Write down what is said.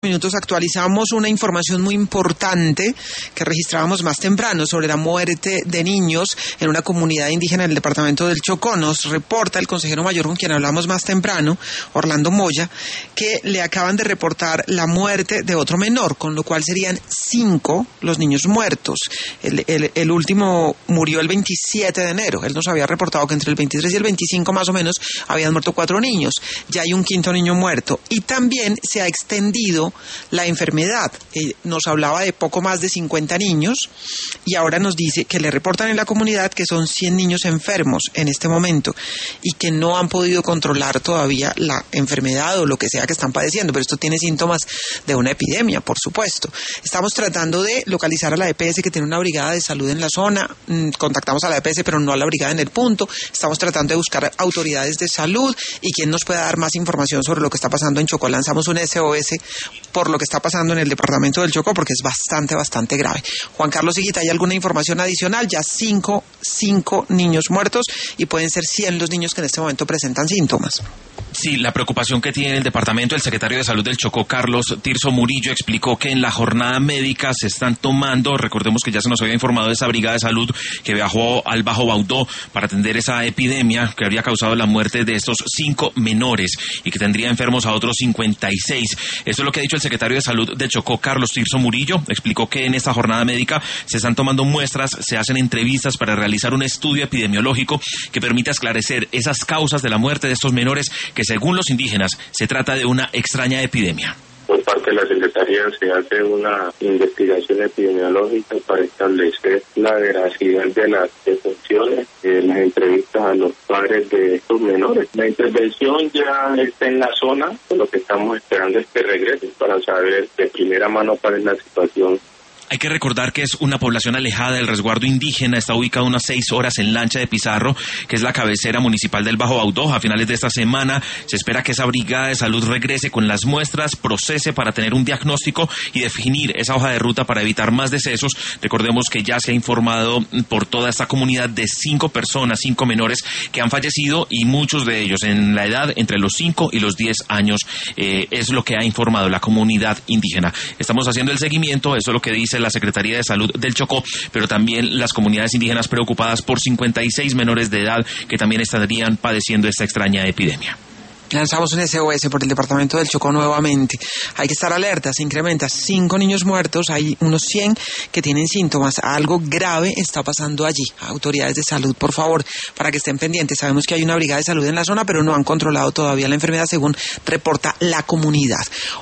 minutos actualizamos una información muy importante que registrábamos más temprano sobre la muerte de niños en una comunidad indígena del departamento del Chocó. Nos reporta el consejero mayor con quien hablamos más temprano, Orlando Moya, que le acaban de reportar la muerte de otro menor, con lo cual serían 5 los niños muertos. El último murió el 27 de enero. Él nos había reportado que entre el 23 y el 25 más o menos habían muerto 4 niños. Ya hay un 5º niño muerto. Y también se ha extendido la enfermedad. Nos hablaba de poco más de 50 niños y ahora nos dice que le reportan en la comunidad que son 100 niños enfermos en este momento y que no han podido controlar todavía la enfermedad o lo que sea que están padeciendo, pero esto tiene síntomas de una epidemia, por supuesto. Estamos tratando de localizar a la EPS que tiene una brigada de salud en la zona. Contactamos a la EPS pero no a la brigada en el punto. Estamos tratando de buscar autoridades de salud y quien nos pueda dar más información sobre lo que está pasando en Chocó. Lanzamos un SOS por lo que está pasando en el departamento del Chocó porque es bastante grave. Juan Carlos Higuita, ¿hay alguna información adicional? Ya 5 niños muertos y pueden ser 100 los niños que en este momento presentan síntomas. Sí, la preocupación que tiene el departamento, el secretario de Salud del Chocó, Carlos Tirso Murillo, explicó que en la jornada médica se están tomando, recordemos que ya se nos había informado de esa brigada de salud que viajó al Bajo Baudó para atender esa epidemia que habría causado la muerte de estos 5 menores y que tendría enfermos a otros 56. Esto es lo que ha dicho el secretario de Salud de Chocó, Carlos Tirso Murillo. Explicó que en esta jornada médica se están tomando muestras, se hacen entrevistas para realizar un estudio epidemiológico que permita esclarecer esas causas de la muerte de estos menores que según los indígenas se trata de una extraña epidemia. Por parte de la Secretaría se hace una investigación epidemiológica para establecer la veracidad de las defunciones, las entrevistas a los padres de estos menores. La intervención ya está en la zona, lo que estamos esperando es que regresen para saber de primera mano cuál es la situación. Hay que recordar que es una población alejada del resguardo indígena, está ubicada unas 6 horas en Lancha de Pizarro, que es la cabecera municipal del Bajo Baudó. A finales de esta semana se espera que esa brigada de salud regrese con las muestras, procese para tener un diagnóstico y definir esa hoja de ruta para evitar más decesos. Recordemos que ya se ha informado por toda esta comunidad de 5 personas, 5 menores que han fallecido y muchos de ellos en la edad entre los 5 y los 10 años, es lo que ha informado la comunidad indígena. Estamos haciendo el seguimiento, eso es lo que dice la Secretaría de Salud del Chocó, pero también las comunidades indígenas preocupadas por 56 menores de edad que también estarían padeciendo esta extraña epidemia. Lanzamos un SOS por el departamento del Chocó nuevamente. Hay que estar alerta, se incrementa 5 niños muertos, hay unos 100 que tienen síntomas. Algo grave está pasando allí. Autoridades de salud, por favor, para que estén pendientes. Sabemos que hay una brigada de salud en la zona, pero no han controlado todavía la enfermedad según reporta la comunidad.